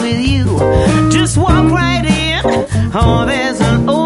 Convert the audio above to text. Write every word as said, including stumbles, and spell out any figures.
with you. Just walk right in. Oh, there's an